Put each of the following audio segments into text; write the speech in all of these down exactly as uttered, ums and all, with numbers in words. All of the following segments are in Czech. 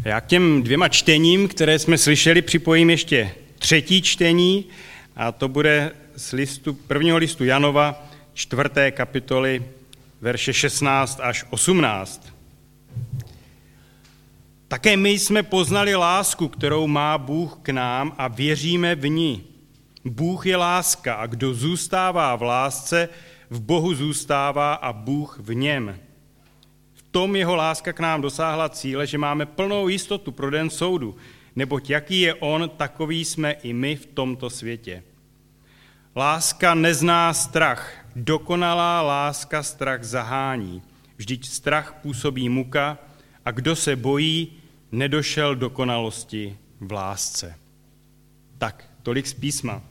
Já k těm dvěma čtením, které jsme slyšeli, připojím ještě třetí čtení, a to bude z listu, prvního listu Janova, čtvrté kapitoly, verše šestnáct až osmnáct. Také my jsme poznali lásku, kterou má Bůh k nám, a věříme v ní. Bůh je láska, a kdo zůstává v lásce, v Bohu zůstává a Bůh v něm. V tom jeho láska k nám dosáhla cíle, že máme plnou jistotu pro den soudu, neboť jaký je on, takový jsme i my v tomto světě. Láska nezná strach, dokonalá láska strach zahání. Vždyť strach působí muka, a kdo se bojí, nedošel dokonalosti v lásce. Tak, tolik z písma.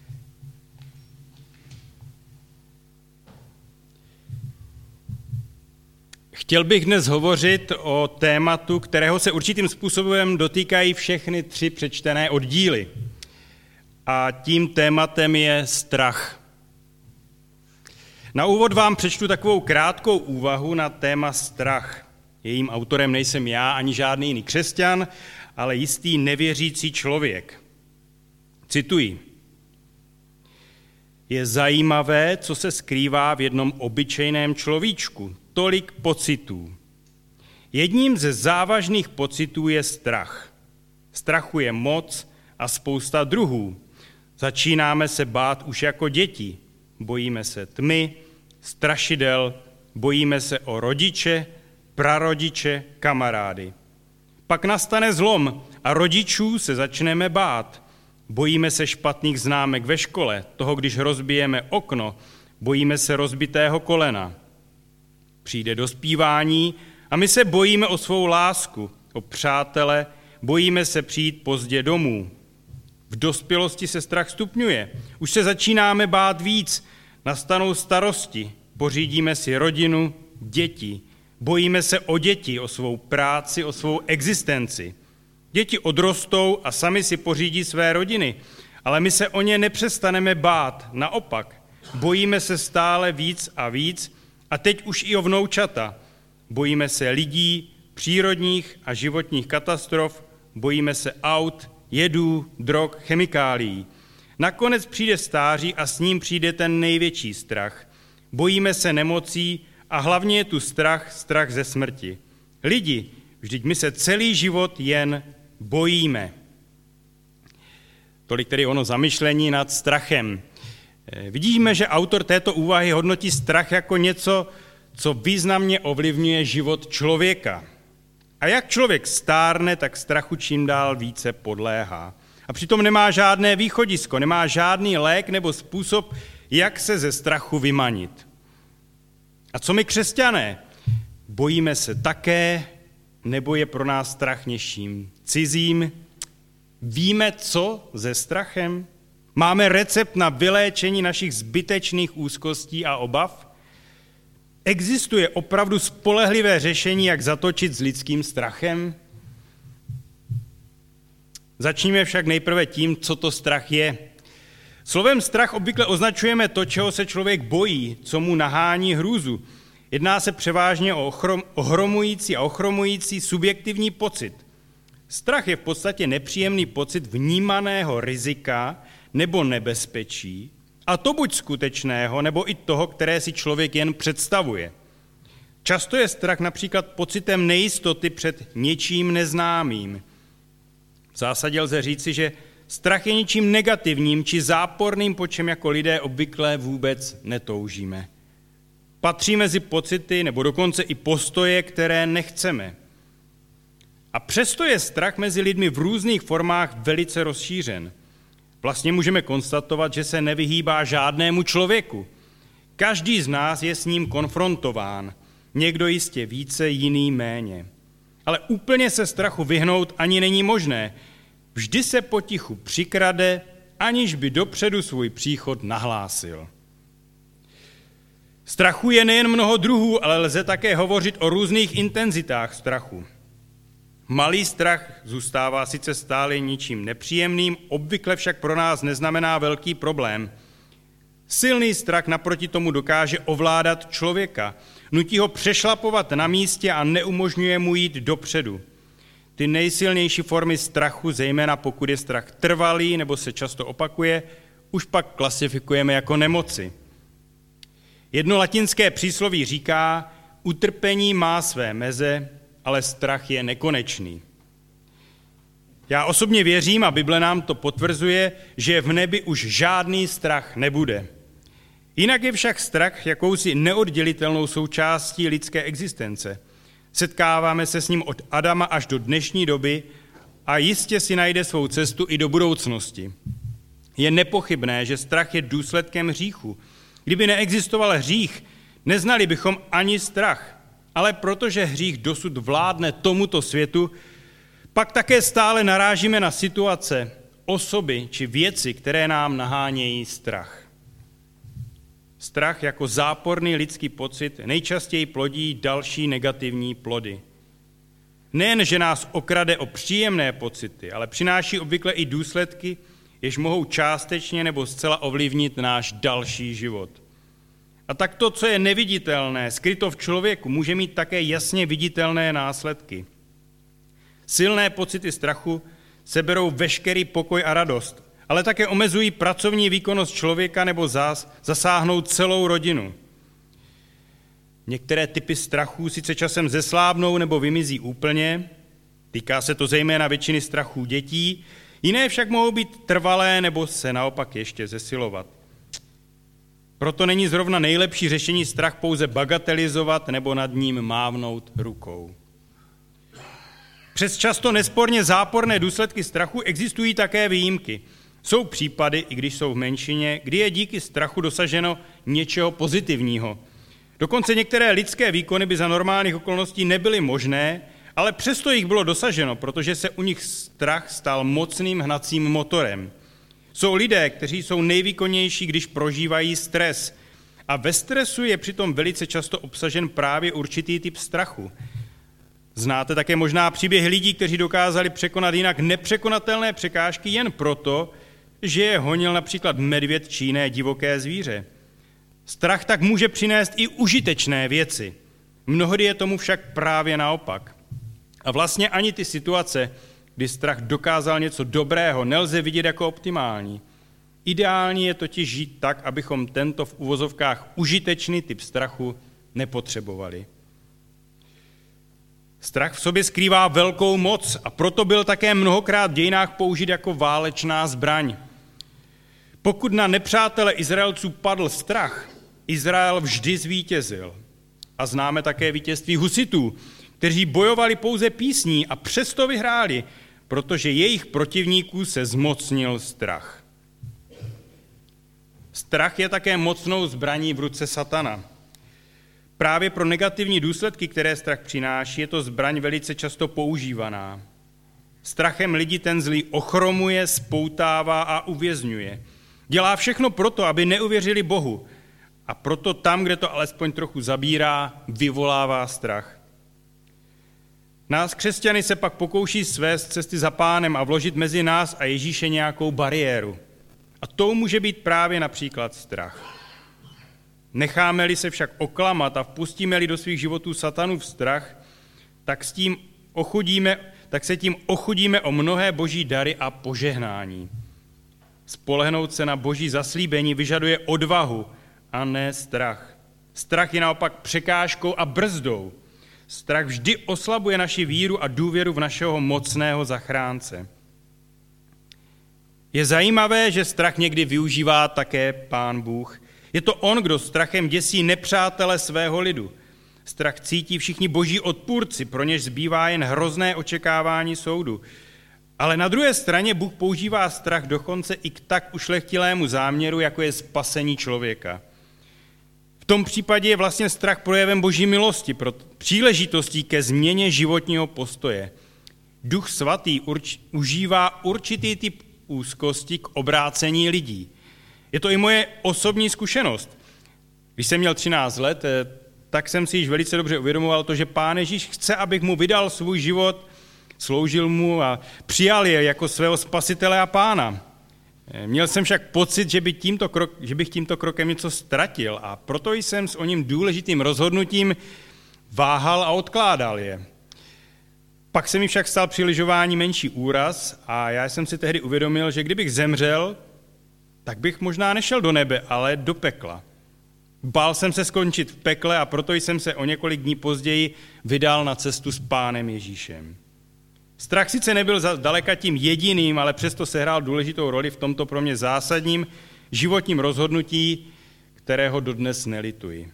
Chtěl bych dnes hovořit o tématu, kterého se určitým způsobem dotýkají všechny tři přečtené oddíly. A tím tématem je strach. Na úvod vám přečtu takovou krátkou úvahu na téma strach. Jejím autorem nejsem já ani žádný jiný křesťan, ale jistý nevěřící člověk. Cituji. Je zajímavé, co se skrývá v jednom obyčejném človíčku. Tolik pocitů. Jedním ze závažných pocitů je strach. Strachu je moc a spousta druhů. Začínáme se bát už jako děti. Bojíme se tmy, strašidel, bojíme se o rodiče, prarodiče, kamarády. Pak nastane zlom a rodičů se začneme bát. Bojíme se špatných známek ve škole, toho, když rozbijeme okno, bojíme se rozbitého kolena. Přijde dospívání a my se bojíme o svou lásku, o přátele, bojíme se přijít pozdě domů. V dospělosti se strach stupňuje, už se začínáme bát víc, nastanou starosti, pořídíme si rodinu, děti, bojíme se o děti, o svou práci, o svou existenci. Děti odrostou a sami si pořídí své rodiny, ale my se o ně nepřestaneme bát, naopak, bojíme se stále víc a víc, a teď už i o vnoučata. Bojíme se lidí, přírodních a životních katastrof, bojíme se aut, jedů, drog, chemikálií. Nakonec přijde stáří a s ním přijde ten největší strach. Bojíme se nemocí a hlavně je tu strach, strach ze smrti. Lidi, vždyť my se celý život jen bojíme. Tolik tedy ono zamyšlení nad strachem. Vidíme, že autor této úvahy hodnotí strach jako něco, co významně ovlivňuje život člověka. A jak člověk stárne, tak strachu čím dál více podléhá. A přitom nemá žádné východisko, nemá žádný lék nebo způsob, jak se ze strachu vymanit. A co my křesťané? Bojíme se také, nebo je pro nás strach něčím cizím? Víme, co se strachem? Máme recept na vyléčení našich zbytečných úzkostí a obav? Existuje opravdu spolehlivé řešení, jak zatočit s lidským strachem? Začněme však nejprve tím, co to strach je. Slovem strach obvykle označujeme to, čeho se člověk bojí, co mu nahání hrůzu. Jedná se převážně o ochrom, ohromující a ochromující subjektivní pocit. Strach je v podstatě nepříjemný pocit vnímaného rizika nebo nebezpečí, a to buď skutečného, nebo i toho, které si člověk jen představuje. Často je strach například pocitem nejistoty před něčím neznámým. V zásadě lze říci, že strach je ničím negativním či záporným, po čem jako lidé obvykle vůbec netoužíme. Patří mezi pocity nebo dokonce i postoje, které nechceme. A přesto je strach mezi lidmi v různých formách velice rozšířen. Vlastně můžeme konstatovat, že se nevyhýbá žádnému člověku. Každý z nás je s ním konfrontován. Někdo jistě více, jiný méně. Ale úplně se strachu vyhnout ani není možné. Vždy se potichu přikrade, aniž by dopředu svůj příchod nahlásil. Strachu je nejen mnoho druhů, ale lze také hovořit o různých intenzitách strachu. Malý strach zůstává sice stále ničím nepříjemným, obvykle však pro nás neznamená velký problém. Silný strach naproti tomu dokáže ovládat člověka, nutí ho přešlapovat na místě a neumožňuje mu jít dopředu. Ty nejsilnější formy strachu, zejména pokud je strach trvalý nebo se často opakuje, už pak klasifikujeme jako nemoci. Jedno latinské přísloví říká, utrpení má své meze, ale strach je nekonečný. Já osobně věřím, a Bible nám to potvrzuje, že v nebi už žádný strach nebude. Jinak je však strach jakousi neoddělitelnou součástí lidské existence. Setkáváme se s ním od Adama až do dnešní doby a jistě si najde svou cestu i do budoucnosti. Je nepochybné, že strach je důsledkem hříchu. Kdyby neexistoval hřích, neznali bychom ani strach, ale protože hřích dosud vládne tomuto světu, pak také stále narážíme na situace, osoby či věci, které nám nahánějí strach. Strach jako záporný lidský pocit nejčastěji plodí další negativní plody. Nejen, že nás okrade o příjemné pocity, ale přináší obvykle i důsledky, jež mohou částečně nebo zcela ovlivnit náš další život. A tak to, co je neviditelné, skryto v člověku, může mít také jasně viditelné následky. Silné pocity strachu seberou veškerý pokoj a radost, ale také omezují pracovní výkonnost člověka nebo zás zasáhnou celou rodinu. Některé typy strachů sice časem zeslábnou nebo vymizí úplně, týká se to zejména většiny strachů dětí, jiné však mohou být trvalé nebo se naopak ještě zesilovat. Proto není zrovna nejlepší řešení strach pouze bagatelizovat nebo nad ním mávnout rukou. Přes často nesporně záporné důsledky strachu existují také výjimky. Jsou případy, i když jsou v menšině, kdy je díky strachu dosaženo něčeho pozitivního. Dokonce některé lidské výkony by za normálních okolností nebyly možné, ale přesto jich bylo dosaženo, protože se u nich strach stal mocným hnacím motorem. Jsou lidé, kteří jsou nejvýkonnější, když prožívají stres. A ve stresu je přitom velice často obsažen právě určitý typ strachu. Znáte také možná příběh lidí, kteří dokázali překonat jinak nepřekonatelné překážky jen proto, že je honil například medvěd či jiné divoké zvíře. Strach tak může přinést i užitečné věci. Mnohdy je tomu však právě naopak. A vlastně ani ty situace, kdy strach dokázal něco dobrého, nelze vidět jako optimální. Ideální je totiž žít tak, abychom tento v uvozovkách užitečný typ strachu nepotřebovali. Strach v sobě skrývá velkou moc a proto byl také mnohokrát v dějinách použit jako válečná zbraň. Pokud na nepřátele Izraelců padl strach, Izrael vždy zvítězil. A známe také vítězství husitů, kteří bojovali pouze písní a přesto vyhráli, protože jejich protivníků se zmocnil strach. Strach je také mocnou zbraní v ruce satana. Právě pro negativní důsledky, které strach přináší, je to zbraň velice často používaná. Strachem lidi ten zlý ochromuje, spoutává a uvězňuje. Dělá všechno proto, aby neuvěřili Bohu. A proto tam, kde to alespoň trochu zabírá, vyvolává strach. Nás, křesťany, se pak pokouší svést cesty za Pánem a vložit mezi nás a Ježíše nějakou bariéru. A tou může být právě například strach. Necháme-li se však oklamat a vpustíme-li do svých životů satanův strach, tak, s tím ochudíme, tak se tím ochudíme o mnohé boží dary a požehnání. Spolehnout se na boží zaslíbení vyžaduje odvahu a ne strach. Strach je naopak překážkou a brzdou. Strach vždy oslabuje naši víru a důvěru v našeho mocného zachránce. Je zajímavé, že strach někdy využívá také Pán Bůh. Je to on, kdo strachem děsí nepřátele svého lidu. Strach cítí všichni boží odpůrci, pro něž zbývá jen hrozné očekávání soudu. Ale na druhé straně Bůh používá strach dokonce i k tak ušlechtilému záměru, jako je spasení člověka. V tom případě je vlastně strach projevem boží milosti, pro příležitostí ke změně životního postoje. Duch svatý urč, užívá určitý typ úzkosti k obrácení lidí. Je to i moje osobní zkušenost. Když jsem měl třináct let, tak jsem si již velice dobře uvědomoval to, že Pán Ježíš chce, abych mu vydal svůj život, sloužil mu a přijal je jako svého spasitele a pána. Měl jsem však pocit, že, by tímto krok, že bych tímto krokem něco ztratil a proto jsem s oním důležitým rozhodnutím váhal a odkládal je. Pak se mi však stal při lyžování menší úraz a já jsem si tehdy uvědomil, že kdybych zemřel, tak bych možná nešel do nebe, ale do pekla. Bál jsem se skončit v pekle a proto jsem se o několik dní později vydal na cestu s Pánem Ježíšem. Strach sice nebyl zdaleka tím jediným, ale přesto sehrál důležitou roli v tomto pro mě zásadním životním rozhodnutí, kterého dodnes nelituji.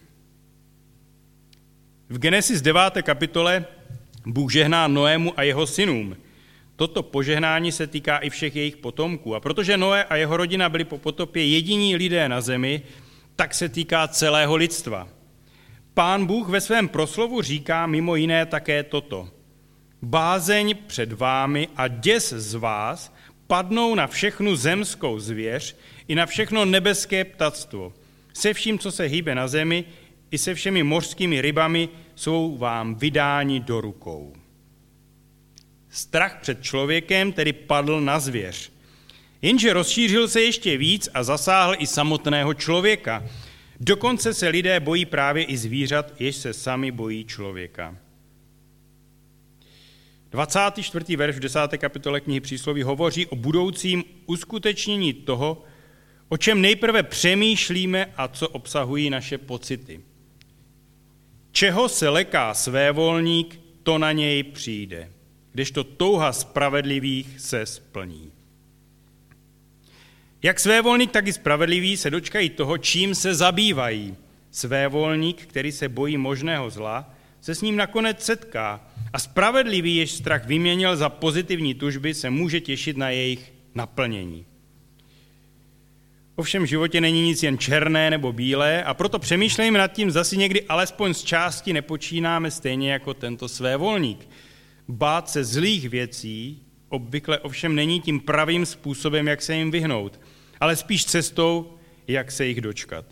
V Genesis deváté kapitole Bůh žehná Noému a jeho synům. Toto požehnání se týká i všech jejich potomků. A protože Noé a jeho rodina byli po potopě jediní lidé na zemi, tak se týká celého lidstva. Pán Bůh ve svém proslovu říká mimo jiné také toto. Bázeň před vámi a děs z vás padnou na všechnu zemskou zvěř i na všechno nebeské ptactvo. Se vším, co se hýbe na zemi, i se všemi mořskými rybami jsou vám vydáni do rukou. Strach před člověkem tedy padl na zvěř. Jenže rozšířil se ještě víc a zasáhl i samotného člověka. Dokonce se lidé bojí právě i zvířat, jež se sami bojí člověka. dvacátý čtvrtý verš v desáté kapitole knihy Přísloví hovoří o budoucím uskutečnění toho, o čem nejprve přemýšlíme a co obsahují naše pocity. Čeho se leká svévolník, to na něj přijde, kdežto touha spravedlivých se splní. Jak svévolník, tak i spravedlivý se dočkají toho, čím se zabývají. Svévolník, který se bojí možného zla, se s ním nakonec setká a spravedlivý, jež strach vyměnil za pozitivní tužby, se může těšit na jejich naplnění. Ovšem v životě není nic jen černé nebo bílé a proto přemýšlejme nad tím, zda si někdy alespoň z části nepočínáme stejně jako tento svévolník. Bát se zlých věcí obvykle ovšem není tím pravým způsobem, jak se jim vyhnout, ale spíš cestou, jak se jich dočkat.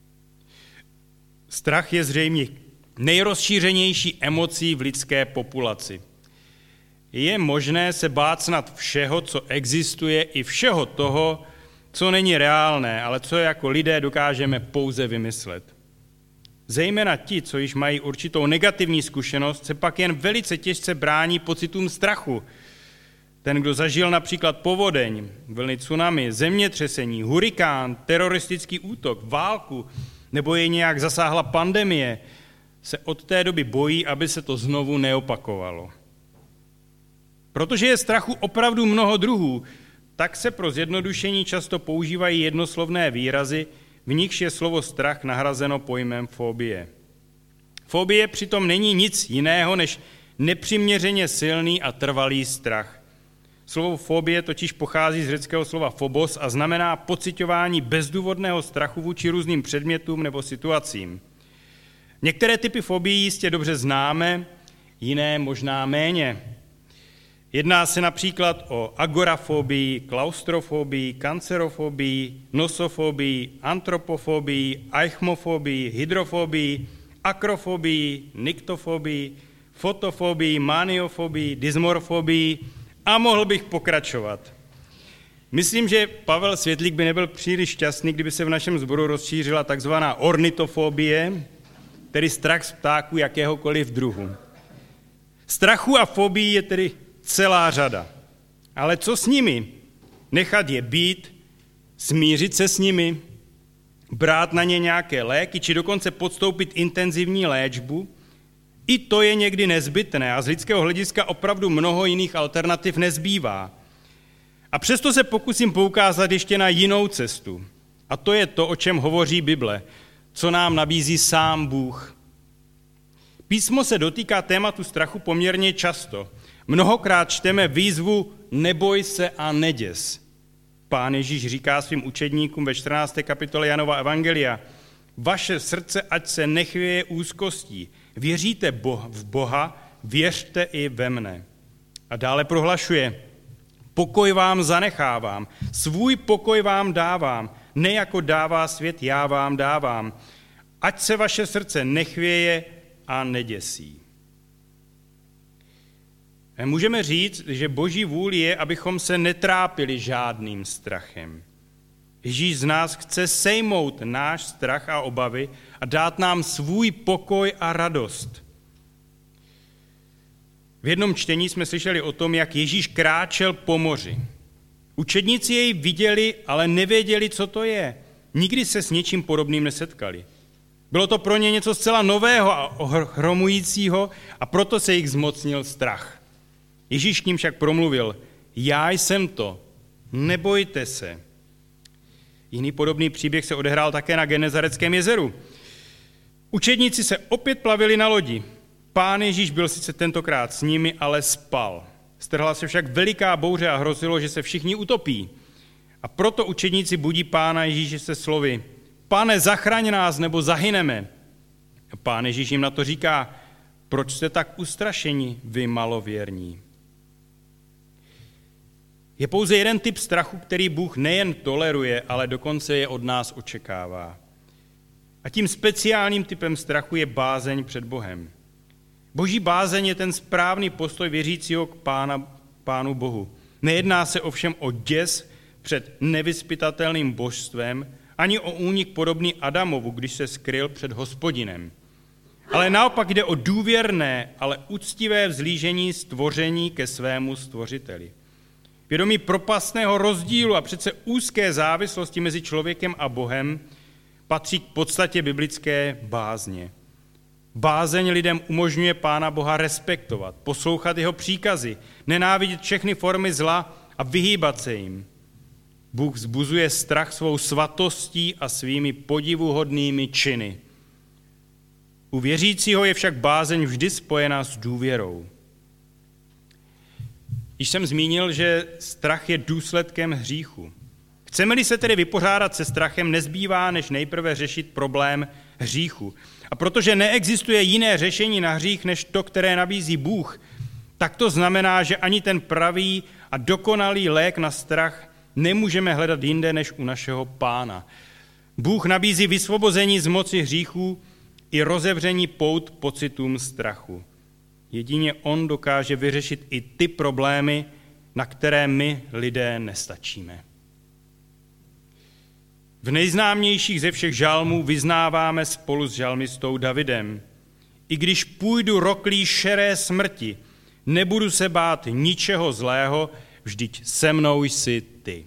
Strach je zřejmě nejrozšířenější emocí v lidské populaci. Je možné se bát snad všeho, co existuje, i všeho toho, co není reálné, ale co jako lidé dokážeme pouze vymyslet. Zejména ti, co již mají určitou negativní zkušenost, se pak jen velice těžce brání pocitům strachu. Ten, kdo zažil například povodeň, vlny tsunami, zemětřesení, hurikán, teroristický útok, válku, nebo je nějak zasáhla pandemie, se od té doby bojí, aby se to znovu neopakovalo. Protože je strachu opravdu mnoho druhů, tak se pro zjednodušení často používají jednoslovné výrazy, v nichž je slovo strach nahrazeno pojmem fobie. Fobie přitom není nic jiného než nepřiměřeně silný a trvalý strach. Slovo fobie totiž pochází z řeckého slova phobos a znamená pociťování bezdůvodného strachu vůči různým předmětům nebo situacím. Některé typy fobií jistě dobře známe, jiné možná méně. Jedná se například o agorafobii, klaustrofobii, kancerofobii, nosofobii, antropofobii, eichmofobii, hydrofobii, akrofobii, niktofobii, fotofobii, maniofobii, dysmorfobii a mohl bych pokračovat. Myslím, že Pavel Světlík by nebyl příliš šťastný, kdyby se v našem sboru rozšířila takzvaná ornitofobie, tedy strach z ptáků jakéhokoliv druhu. Strachu a fobii je tedy celá řada. Ale co s nimi? Nechat je být, smířit se s nimi, brát na ně nějaké léky, či dokonce podstoupit intenzivní léčbu? I to je někdy nezbytné a z lidského hlediska opravdu mnoho jiných alternativ nezbývá. A přesto se pokusím poukázat ještě na jinou cestu. A to je to, o čem hovoří Bible, co nám nabízí sám Bůh. Písmo se dotýká tématu strachu poměrně často. Mnohokrát čteme výzvu neboj se a neděs. Pán Ježíš říká svým učedníkům ve čtrnácté kapitole Janova evangelia: vaše srdce ať se nechvěje úzkostí. Věříte v Boha, věřte i ve mne. A dále prohlašuje: pokoj vám zanechávám, svůj pokoj vám dávám, ne jako dává svět, já vám dávám. Ať se vaše srdce nechvěje a neděsí. Můžeme říct, že Boží vůli je, abychom se netrápili žádným strachem. Ježíš z nás chce sejmout náš strach a obavy a dát nám svůj pokoj a radost. V jednom čtení jsme slyšeli o tom, jak Ježíš kráčel po moři. Učedníci jej viděli, ale nevěděli, co to je. Nikdy se s něčím podobným nesetkali. Bylo to pro ně něco zcela nového a ohromujícího a proto se jich zmocnil strach. Ježíš k ním však promluvil: já jsem to, nebojte se. Jiný podobný příběh se odehrál také na Genezareckém jezeru. Učedníci se opět plavili na lodi. Pán Ježíš byl sice tentokrát s nimi, ale spal. Strhla se však veliká bouře a hrozilo, že se všichni utopí. A proto učedníci budí Pána Ježíše se slovy: Pane, zachraň nás, nebo zahyneme. A Pán Ježíš jim na to říká: proč jste tak ustrašeni, vy malověrní? Je pouze jeden typ strachu, který Bůh nejen toleruje, ale dokonce je od nás očekává. A tím speciálním typem strachu je bázeň před Bohem. Boží bázeň je ten správný postoj věřícího k pána, Pánu Bohu. Nejedná se ovšem o děs před nevyzpytatelným božstvem, ani o únik podobný Adamovu, když se skryl před Hospodinem. Ale naopak jde o důvěrné, ale úctivé vzlížení stvoření ke svému stvořiteli. Vědomí propastného rozdílu a přece úzké závislosti mezi člověkem a Bohem patří k podstatě biblické bázně. Bázeň lidem umožňuje Pána Boha respektovat, poslouchat jeho příkazy, nenávidět všechny formy zla a vyhýbat se jim. Bůh vzbuzuje strach svou svatostí a svými podivuhodnými činy. U věřícího je však bázeň vždy spojena s důvěrou. Již jsem zmínil, že strach je důsledkem hříchu. Chceme-li se tedy vypořádat se strachem, nezbývá, než nejprve řešit problém hříchu. A protože neexistuje jiné řešení na hřích, než to, které nabízí Bůh, tak to znamená, že ani ten pravý a dokonalý lék na strach nemůžeme hledat jinde, než u našeho Pána. Bůh nabízí vysvobození z moci hříchů i rozevření pout pocitům strachu. Jedině on dokáže vyřešit i ty problémy, na které my lidé nestačíme. V nejznámějších ze všech žalmů vyznáváme spolu s žalmistou Davidem: I když půjdu roklí šeré smrti, nebudu se bát ničeho zlého, vždyť se mnou jsi ty.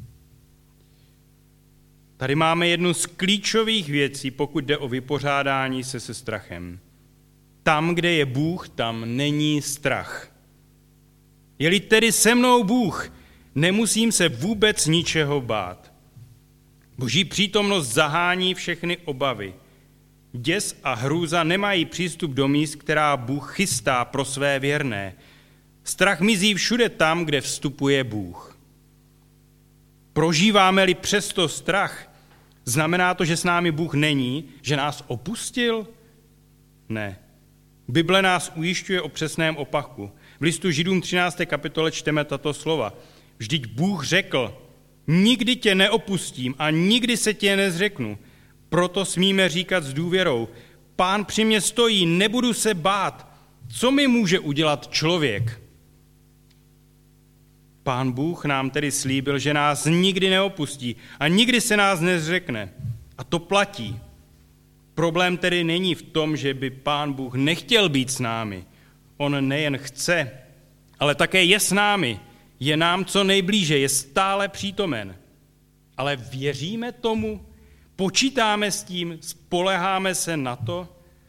Tady máme jednu z klíčových věcí, pokud jde o vypořádání se se strachem. Tam, kde je Bůh, tam není strach. Je-li tedy se mnou Bůh, nemusím se vůbec ničeho bát. Boží přítomnost zahání všechny obavy. Děs a hrůza nemají přístup do míst, která Bůh chystá pro své věrné. Strach mizí všude tam, kde vstupuje Bůh. Prožíváme-li přesto strach, znamená to, že s námi Bůh není, že nás opustil? Ne. Bible nás ujišťuje o přesném opaku. V listu Židům třinácté kapitole čteme tato slova: Vždyť Bůh řekl: Nikdy tě neopustím a nikdy se tě nezřeknu. Proto smíme říkat s důvěrou: Pán při mě stojí, nebudu se bát. Co mi může udělat člověk? Pán Bůh nám tedy slíbil, že nás nikdy neopustí a nikdy se nás nezřekne. A to platí. Problém tedy není v tom, že by Pán Bůh nechtěl být s námi. On nejen chce, ale také je s námi. Je nám co nejblíže, je stále přítomen. Ale věříme tomu? Počítáme s tím? Spoléháme se na to?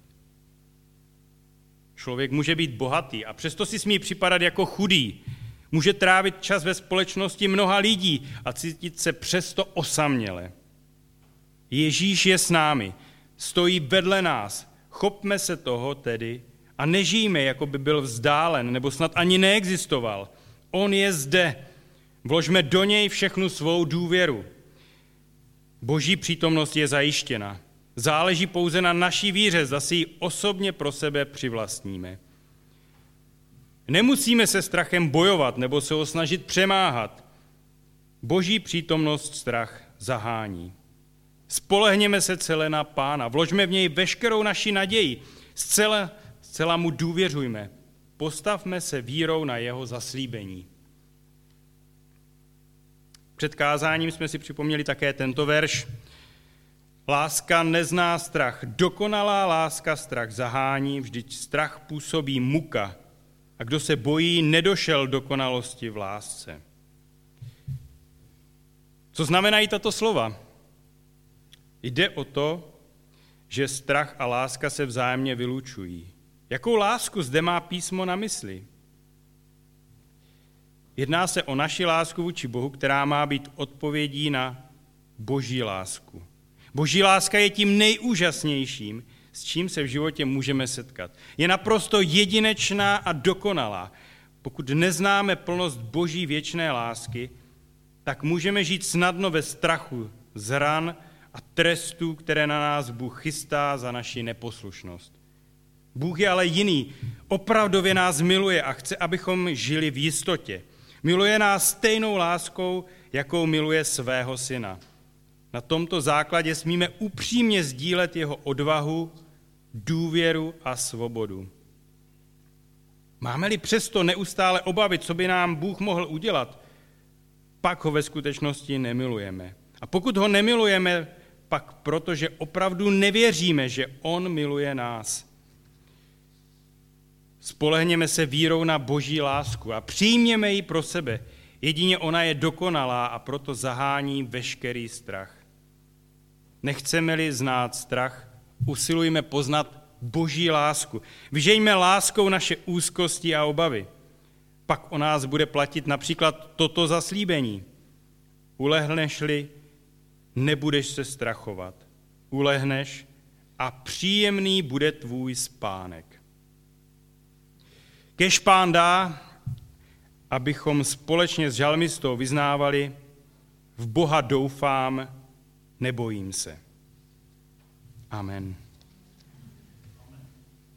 Člověk může být bohatý a přesto si smí připadat jako chudý. Může trávit čas ve společnosti mnoha lidí a cítit se přesto osaměle. Ježíš je s námi, stojí vedle nás. Chopme se toho tedy a nežijme, jako by byl vzdálen nebo snad ani neexistoval. On je zde. Vložme do něj všechnu svou důvěru. Boží přítomnost je zajištěna. Záleží pouze na naší víře, zda si ji osobně pro sebe přivlastníme. Nemusíme se strachem bojovat nebo se ho snažit přemáhat. Boží přítomnost strach zahání. Spolehněme se celé na Pána, vložme v něj veškerou naši naději, zcela, zcela mu důvěřujme. Postavme se vírou na jeho zaslíbení. Před kázáním jsme si připomněli také tento verš. Láska nezná strach, dokonalá láska strach zahání, vždyť strach působí muka. A kdo se bojí, nedošel dokonalosti v lásce. Co znamenají tato slova? Jde o to, že strach a láska se vzájemně vylučují. Jakou lásku zde má písmo na mysli? Jedná se o naši lásku vůči Bohu, která má být odpovědí na Boží lásku. Boží láska je tím nejúžasnějším, s čím se v životě můžeme setkat. Je naprosto jedinečná a dokonalá. Pokud neznáme plnost Boží věčné lásky, tak můžeme žít snadno ve strachu z ran a trestů, které na nás Bůh chystá za naši neposlušnost. Bůh je ale jiný. Opravdově nás miluje a chce, abychom žili v jistotě. Miluje nás stejnou láskou, jakou miluje svého syna. Na tomto základě smíme upřímně sdílet jeho odvahu, důvěru a svobodu. Máme-li přesto neustále obavy, co by nám Bůh mohl udělat, pak ho ve skutečnosti nemilujeme. A pokud ho nemilujeme, pak protože opravdu nevěříme, že on miluje nás. Spolehněme se vírou na Boží lásku a přijměme ji pro sebe. Jedině ona je dokonalá a proto zahání veškerý strach. Nechceme-li znát strach, usilujme poznat Boží lásku. Vyžejme láskou naše úzkosti a obavy. Pak o nás bude platit například toto zaslíbení. Ulehneš-li, nebudeš se strachovat. Ulehneš a příjemný bude tvůj spánek. Kéž Pán dá, abychom společně s žalmistou vyznávali: v Boha doufám, nebojím se. Amen.